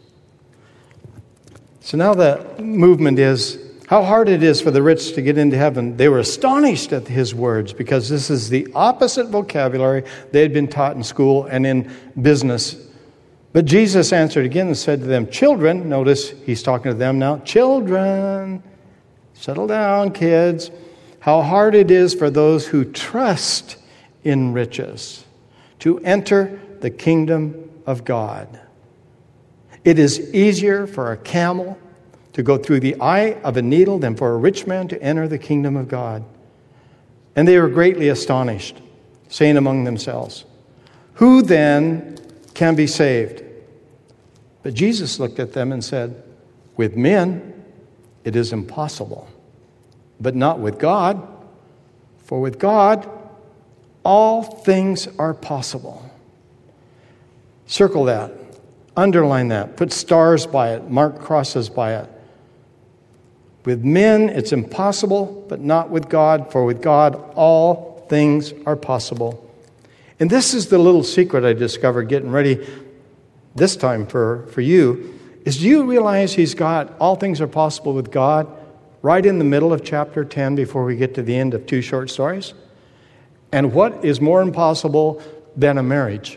So now the movement is how hard it is for the rich to get into heaven. They were astonished at His words because this is the opposite vocabulary they had been taught in school and in business. But Jesus answered again and said to them, children, notice He's talking to them now, children, settle down, kids. How hard it is for those who trust in riches to enter the kingdom of God. It is easier for a camel to go through the eye of a needle than for a rich man to enter the kingdom of God. And they were greatly astonished, saying among themselves, who then can be saved? But Jesus looked at them and said, with men it is impossible, but not with God. For with God all things are possible. Circle that. Underline that. Put stars by it. Mark crosses by it. With men, it's impossible, but not with God. For with God, all things are possible. And this is the little secret I discovered getting ready this time for you, is do you realize He's got all things are possible with God right in the middle of chapter 10 before we get to the end of 2 short stories. And what is more impossible than a marriage?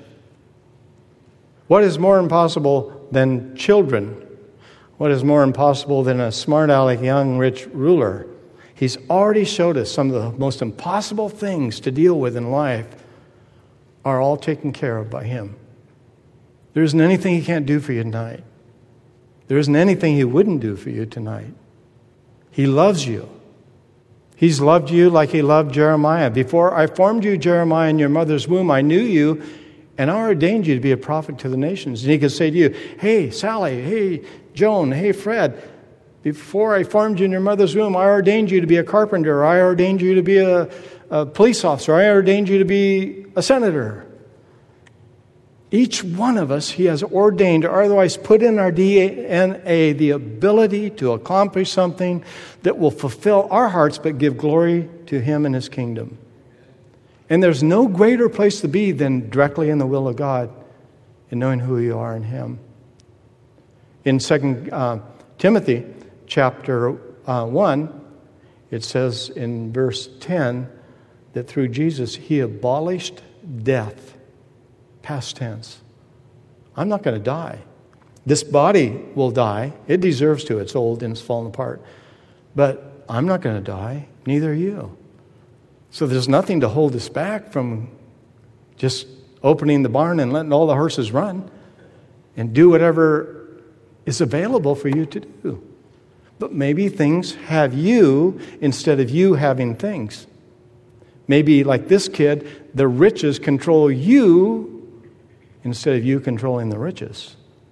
What is more impossible than children? What is more impossible than a smart-aleck young rich ruler? He's already showed us some of the most impossible things to deal with in life are all taken care of by Him. There isn't anything He can't do for you tonight. There isn't anything He wouldn't do for you tonight. He loves you. He's loved you like He loved Jeremiah. Before I formed you, Jeremiah, in your mother's womb, I knew you, and I ordained you to be a prophet to the nations. And He could say to you, hey, Sally, hey, Joan, hey, Fred, before I formed you in your mother's womb, I ordained you to be a carpenter. I ordained you to be a police officer. I ordained you to be a senator. Each one of us, He has ordained, or otherwise put in our DNA, the ability to accomplish something that will fulfill our hearts but give glory to Him and His kingdom. And there's no greater place to be than directly in the will of God and knowing who you are in Him. In 2 Timothy chapter 1, it says in verse 10 that through Jesus He abolished death. Past tense. I'm not going to die. This body will die. It deserves to. It's old and it's fallen apart. But I'm not going to die. Neither are you. So there's nothing to hold us back from just opening the barn and letting all the horses run and do whatever is available for you to do. But maybe things have you instead of you having things. Maybe like this kid, the riches control you instead of you controlling the riches.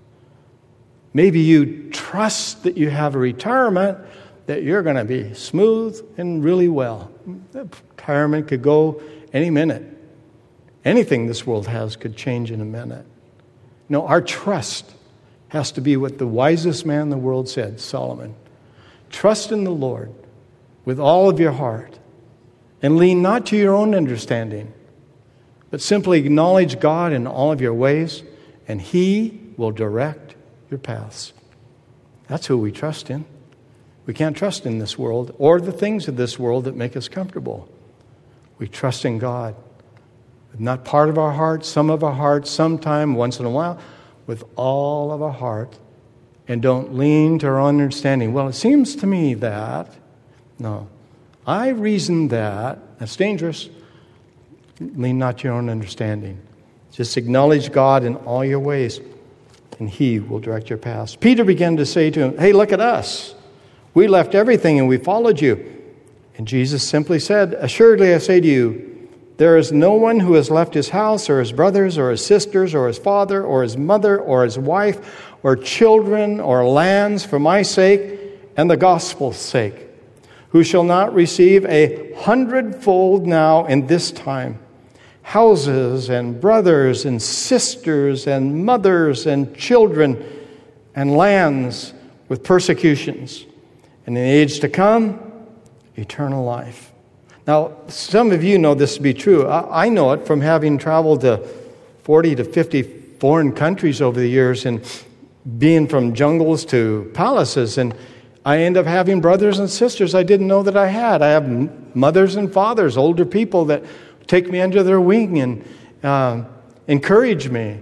Maybe you trust that you have a retirement, that you're going to be smooth and really well. The retirement could go any minute. Anything this world has could change in a minute. No, our trust has to be what the wisest man in the world said, Solomon. Trust in the Lord with all of your heart and lean not to your own understanding, but simply acknowledge God in all of your ways, and He will direct your paths. That's who we trust in. We can't trust in this world or the things of this world that make us comfortable. We trust in God. Not part of our heart, some of our heart, sometime, once in a while, with all of our heart, and don't lean to our own understanding. Well, it seems to me that, no, I reason that, that's dangerous. Lean not to your own understanding. Just acknowledge God in all your ways, and He will direct your paths. Peter began to say to him, hey, look at us. We left everything and we followed you. And Jesus simply said, assuredly I say to you, there is no one who has left his house or his brothers or his sisters or his father or his mother or his wife or children or lands for my sake and the gospel's sake, who shall not receive 100-fold now in this time, houses and brothers and sisters and mothers and children and lands with persecutions, and in the age to come, eternal life. Now, some of you know this to be true. I know it from having traveled to 40 to 50 foreign countries over the years and being from jungles to palaces, and I end up having brothers and sisters I didn't know that I had. I have mothers and fathers, older people that take me under their wing and encourage me.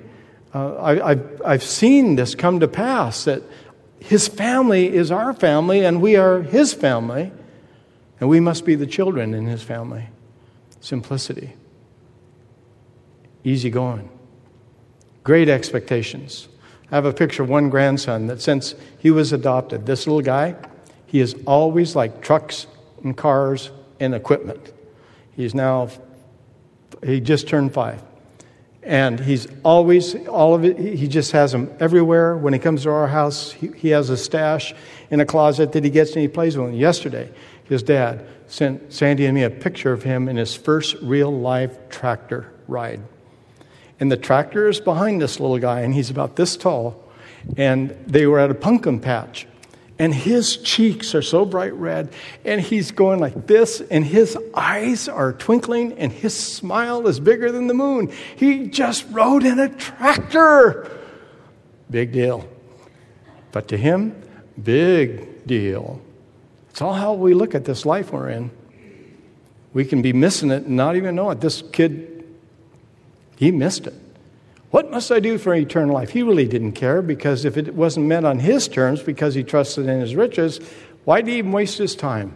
I've seen this come to pass, that His family is our family and we are His family, and we must be the children in His family. Simplicity. Easy going. Great expectations. I have a picture of one grandson that since he was adopted, this little guy, he is always like trucks and cars and equipment. He just turned 5. And he's always, all of it, he just has them everywhere. When he comes to our house, he has a stash in a closet that he gets and he plays with. Yesterday, his dad sent Sandy and me a picture of him in his first real-life tractor ride. And the tractor is behind this little guy, and he's about this tall. And they were at a pumpkin patch. And his cheeks are so bright red, and he's going like this, and his eyes are twinkling, and his smile is bigger than the moon. He just rode in a tractor. Big deal. But to him, big deal. It's all how we look at this life we're in. We can be missing it and not even know it. This kid, he missed it. What must I do for eternal life? He really didn't care, because if it wasn't met on his terms because he trusted in his riches, why did he even waste his time?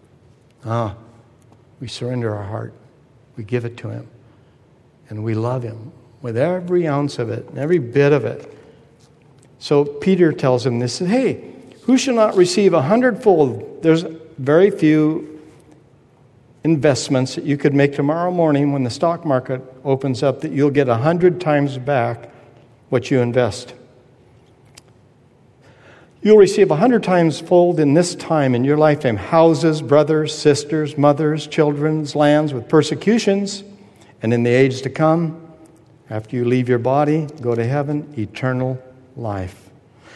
We surrender our heart. We give it to him. And we love him with every ounce of it, every bit of it. So Peter tells him this, hey, who shall not receive 100-fold? There's very few investments that you could make tomorrow morning when the stock market opens up that you'll get 100 times back what you invest. You'll receive 100 times fold in this time, in your lifetime, houses, brothers, sisters, mothers, children, lands with persecutions, and in the age to come, after you leave your body, go to heaven, eternal life.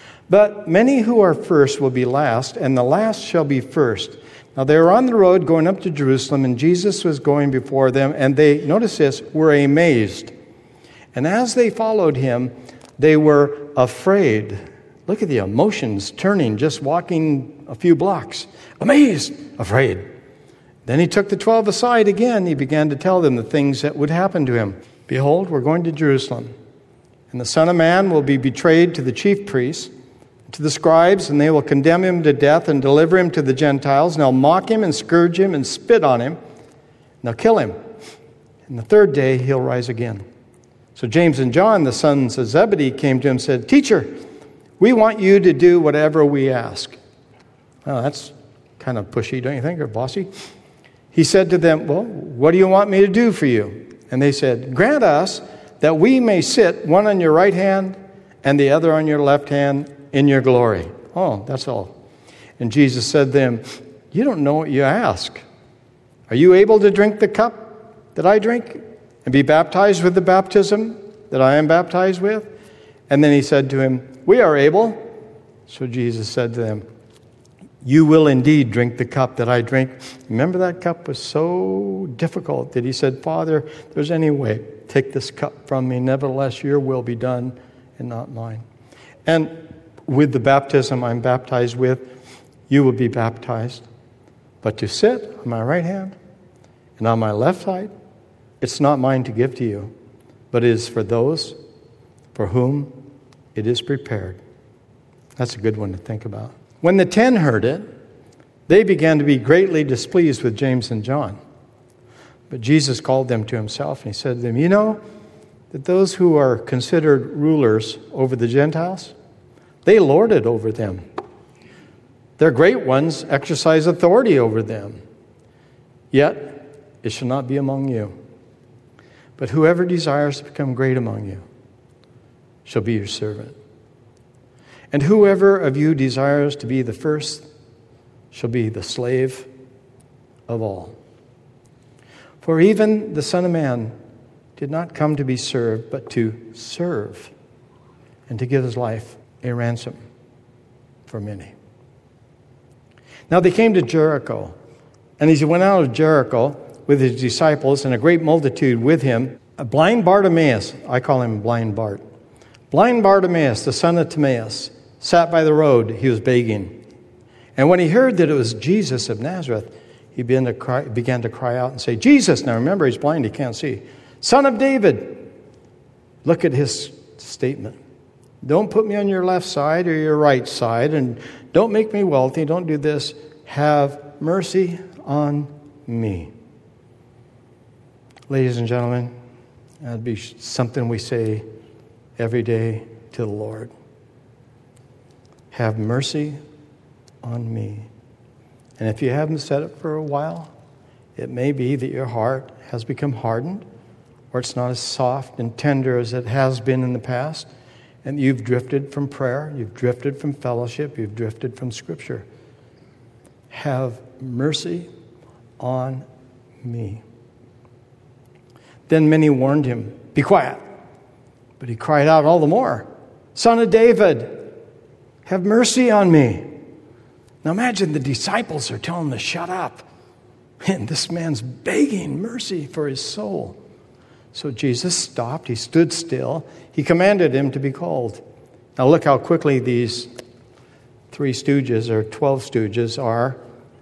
But many who are first will be last, and the last shall be first. Now they were on the road going up to Jerusalem, and Jesus was going before them, and they, notice this, were amazed. And as they followed him, they were afraid. Look at the emotions turning, just walking a few blocks. Amazed, afraid. Then he took the 12 aside again. He began to tell them the things that would happen to him. Behold, we're going to Jerusalem, and the Son of Man will be betrayed to the chief priests, to the scribes, and they will condemn him to death and deliver him to the Gentiles. And they'll mock him and scourge him and spit on him. And they'll kill him. And the third day he'll rise again. So James and John, the sons of Zebedee, came to him and said, Teacher, we want you to do whatever we ask. Well, that's kind of pushy, don't you think, or bossy? He said to them, well, what do you want me to do for you? And they said, grant us that we may sit, one on your right hand and the other on your left hand, in your glory. Oh, that's all. And Jesus said to them, you don't know what you ask. Are you able to drink the cup that I drink and be baptized with the baptism that I am baptized with? And then he said to him, we are able. So Jesus said to them, you will indeed drink the cup that I drink. Remember, that cup was so difficult that he said, Father, if there's any way, take this cup from me. Nevertheless, your will be done and not mine. And with the baptism I'm baptized with, you will be baptized. But to sit on my right hand and on my left side, it's not mine to give to you, but it is for those for whom it is prepared. That's a good one to think about. When the 10 heard it, they began to be greatly displeased with James and John. But Jesus called them to himself, and he said to them, you know that those who are considered rulers over the Gentiles, they lord it over them. Their great ones exercise authority over them. Yet it shall not be among you. But whoever desires to become great among you shall be your servant. And whoever of you desires to be the first shall be the slave of all. For even the Son of Man did not come to be served, but to serve and to give his life a ransom for many. Now they came to Jericho, and as he went out of Jericho with his disciples and a great multitude with him, a blind Bartimaeus, I call him Blind Bart, blind Bartimaeus, the son of Timaeus, sat by the road. He was begging. And when he heard that it was Jesus of Nazareth, he began to cry out and say, Jesus, now remember he's blind, he can't see, Son of David. Look at his statement. Don't put me on your left side or your right side, and don't make me wealthy. Don't do this. Have mercy on me. Ladies and gentlemen, that'd be something we say every day to the Lord. Have mercy on me. And if you haven't said it for a while, it may be that your heart has become hardened, or it's not as soft and tender as it has been in the past. And you've drifted from prayer, you've drifted from fellowship, you've drifted from Scripture. Have mercy on me. Then many warned him, be quiet. But he cried out all the more, Son of David, have mercy on me. Now imagine the disciples are telling him to shut up. And this man's begging mercy for his soul. So Jesus stopped, he stood still, he commanded him to be called. Now look how quickly these 3 stooges or 12 stooges are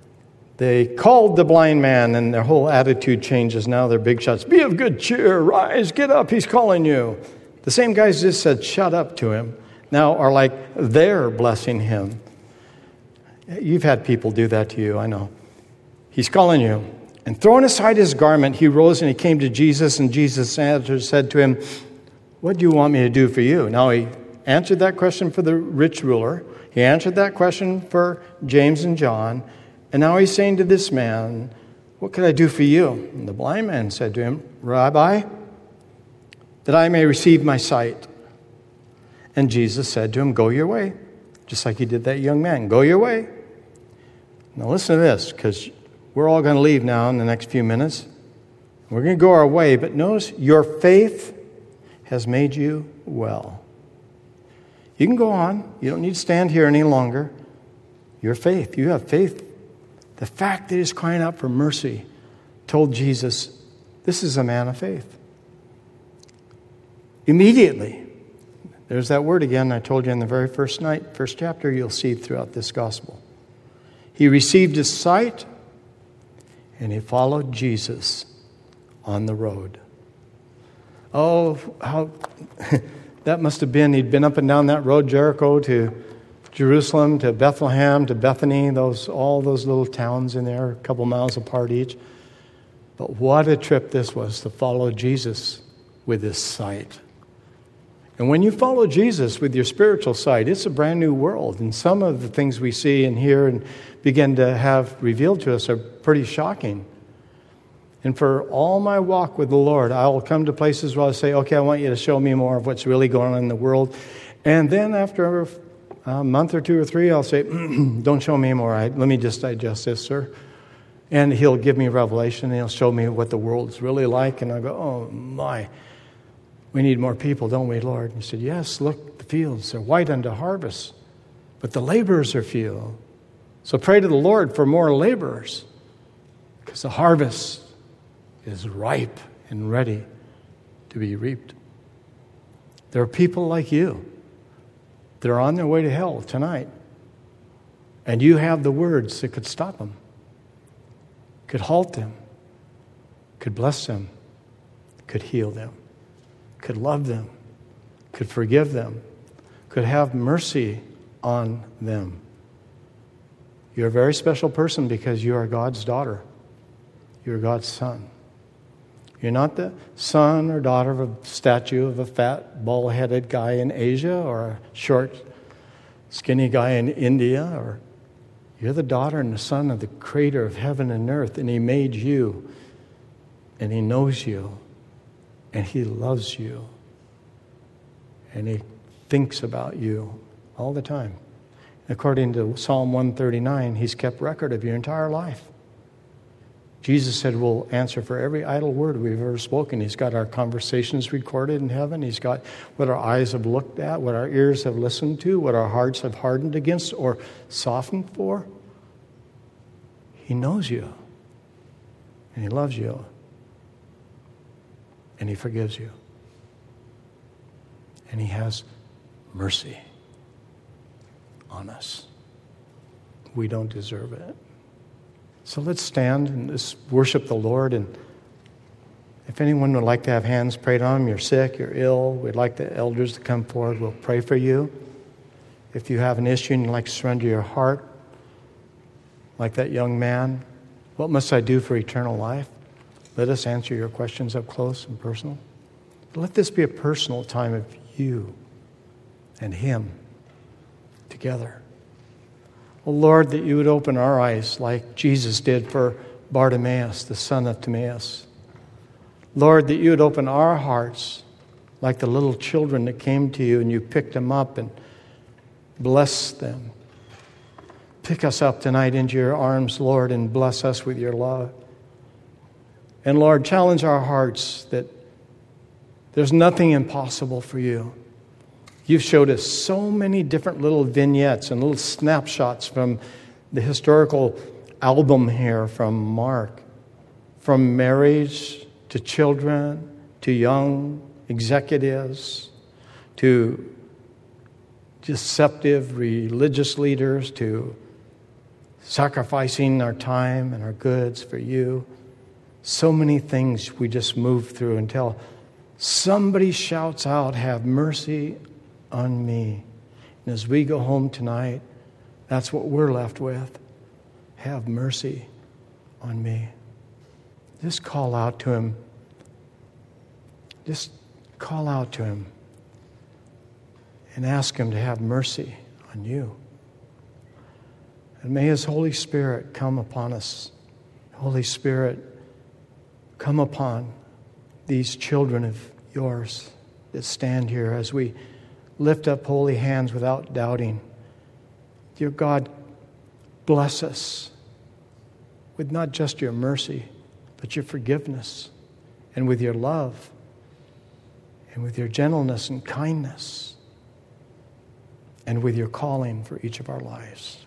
They called the blind man, and their whole attitude changes. Now they're big shots. Be of good cheer. Rise, get up. He's calling you. The same guys just said, shut up to him, now are like they're blessing him. You've had people do that to you, I know. He's calling you. And throwing aside his garment, he rose and he came to Jesus, and Jesus answered, said to him, what do you want me to do for you? Now he answered that question for the rich ruler. He answered that question for James and John. And now he's saying to this man, what could I do for you? And the blind man said to him, Rabbi, that I may receive my sight. And Jesus said to him, go your way. Just like he did that young man. Go your way. Now listen to this, because we're all going to leave now in the next few minutes. We're going to go our way, but notice your faith has made you well. You can go on. You don't need to stand here any longer. Your faith, you have faith. The fact that he's crying out for mercy told Jesus, this is a man of faith. Immediately, there's that word again I told you in the very first chapter, you'll see throughout this gospel. He received his sight, and he followed Jesus on the road. Oh, how that must have been. He'd been up and down that road, Jericho to Jerusalem, to Bethlehem, to Bethany, all those little towns in there, a couple miles apart each. But what a trip this was to follow Jesus with his sight. And when you follow Jesus with your spiritual sight, it's a brand new world. And some of the things we see and hear and begin to have revealed to us are pretty shocking. And for all my walk with the Lord, I will come to places where I'll say, okay, I want you to show me more of what's really going on in the world. And then after a month or two or three, I'll say, don't show me more. Let me just digest this, sir. And he'll give me revelation, and he'll show me what the world's really like. And I go, oh, my. We need more people, don't we, Lord? And he said, yes, look, the fields are white unto harvest, but the laborers are few. So pray to the Lord for more laborers, because the harvest is ripe and ready to be reaped. There are people like you that are on their way to hell tonight, and you have the words that could stop them, could halt them, could bless them, could heal them, could love them, could forgive them, could have mercy on them. You're a very special person because you are God's daughter. You're God's son. You're not the son or daughter of a statue of a fat, bald-headed guy in Asia or a short, skinny guy in India. Or you're the daughter and the son of the creator of heaven and earth, and he made you, and he knows you, and he loves you, and he thinks about you all the time. According to Psalm 139, he's kept record of your entire life. Jesus said we'll answer for every idle word we've ever spoken. He's got our conversations recorded in heaven. He's got what our eyes have looked at, what our ears have listened to, what our hearts have hardened against or softened for. He knows you, and he loves you, and he forgives you, and he has mercy on us. We don't deserve it. So let's stand and just worship the Lord. And if anyone would like to have hands prayed on them, you're sick, you're ill, we'd like the elders to come forward. We'll pray for you. If you have an issue and you'd like to surrender your heart, like that young man, what must I do for eternal life? Let us answer your questions up close and personal. But let this be a personal time of you and him together. Oh, Lord, that you would open our eyes like Jesus did for Bartimaeus, the son of Timaeus. Lord, that you would open our hearts like the little children that came to you and you picked them up and blessed them. Pick us up tonight into your arms, Lord, and bless us with your love. And Lord, challenge our hearts that there's nothing impossible for you. You've showed us so many different little vignettes and little snapshots from the historical album here from Mark, from marriage to children, to young executives, to deceptive religious leaders, to sacrificing our time and our goods for you. So many things we just move through until somebody shouts out, "Have mercy on me." And as we go home tonight, that's what we're left with. Have mercy on me. Just call out to him. Just call out to him and ask him to have mercy on you. And may his Holy Spirit come upon us. Holy Spirit, come upon these children of yours that stand here as we lift up holy hands without doubting. Dear God, bless us with not just your mercy, but your forgiveness, and with your love, and with your gentleness and kindness, and with your calling for each of our lives.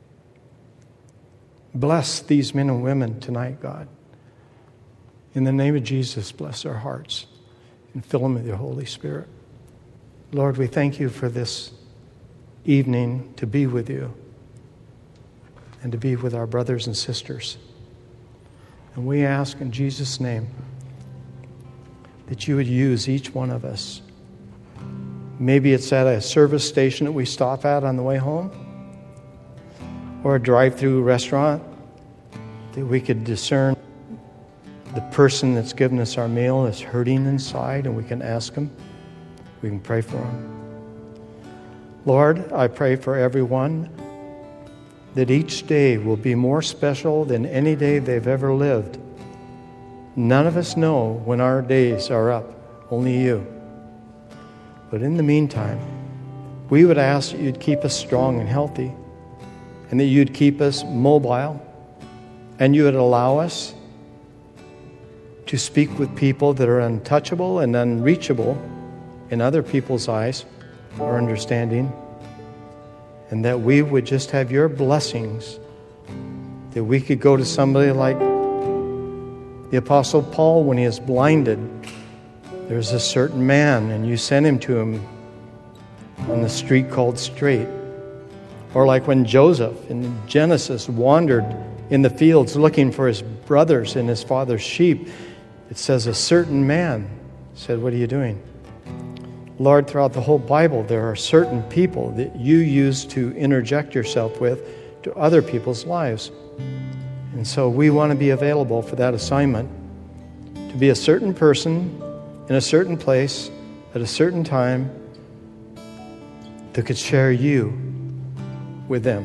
Bless these men and women tonight, God. In the name of Jesus, bless their hearts and fill them with your Holy Spirit. Lord, we thank you for this evening to be with you and to be with our brothers and sisters. And we ask in Jesus' name that you would use each one of us. Maybe it's at a service station that we stop at on the way home, or a drive-through restaurant, that we could discern the person that's given us our meal is hurting inside, and we can ask him. We can pray for him. Lord, I pray for everyone that each day will be more special than any day they've ever lived. None of us know when our days are up, only you. But in the meantime, we would ask that you'd keep us strong and healthy, and that you'd keep us mobile, and you would allow us to speak with people that are untouchable and unreachable in other people's eyes or understanding, and that we would just have your blessings, that we could go to somebody like the Apostle Paul when he is blinded. There's a certain man, and you sent him to him on the street called Straight. Or like when Joseph in Genesis wandered in the fields looking for his brothers and his father's sheep. It says a certain man said, "What are you doing?" Lord, throughout the whole Bible, there are certain people that you use to interject yourself with to other people's lives. And so we want to be available for that assignment, to be a certain person in a certain place at a certain time that could share you with them.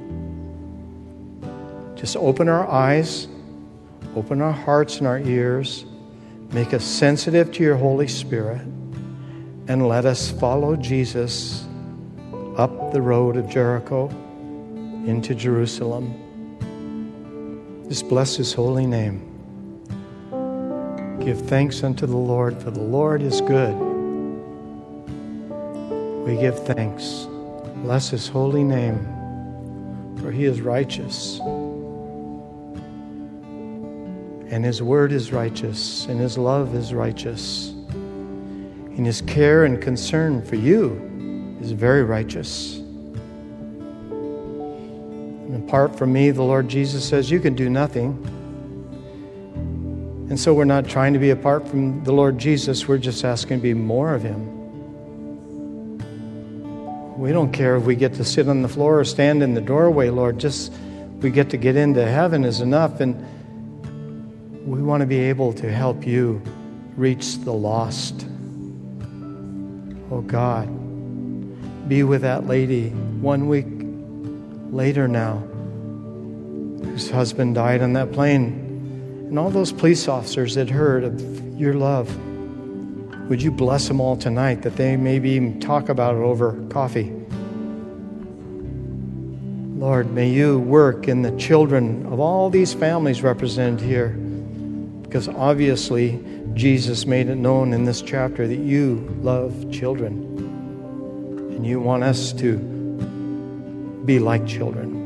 Just open our eyes, open our hearts and our ears, make us sensitive to your Holy Spirit, and let us follow Jesus up the road of Jericho into Jerusalem. Just bless his holy name. Give thanks unto the Lord, for the Lord is good. We give thanks. Bless his holy name, for he is righteous. And his word is righteous, and his love is righteous. And his care and concern for you is very righteous. And apart from me, the Lord Jesus says, you can do nothing. And so we're not trying to be apart from the Lord Jesus. We're just asking to be more of him. We don't care if we get to sit on the floor or stand in the doorway, Lord. Just we get to get into heaven is enough. And we want to be able to help you reach the lost. Oh God, be with that lady 1 week later now, whose husband died on that plane. And all those police officers that heard of your love, would you bless them all tonight that they maybe even talk about it over coffee? Lord, may you work in the children of all these families represented here, because obviously Jesus made it known in this chapter that you love children and you want us to be like children.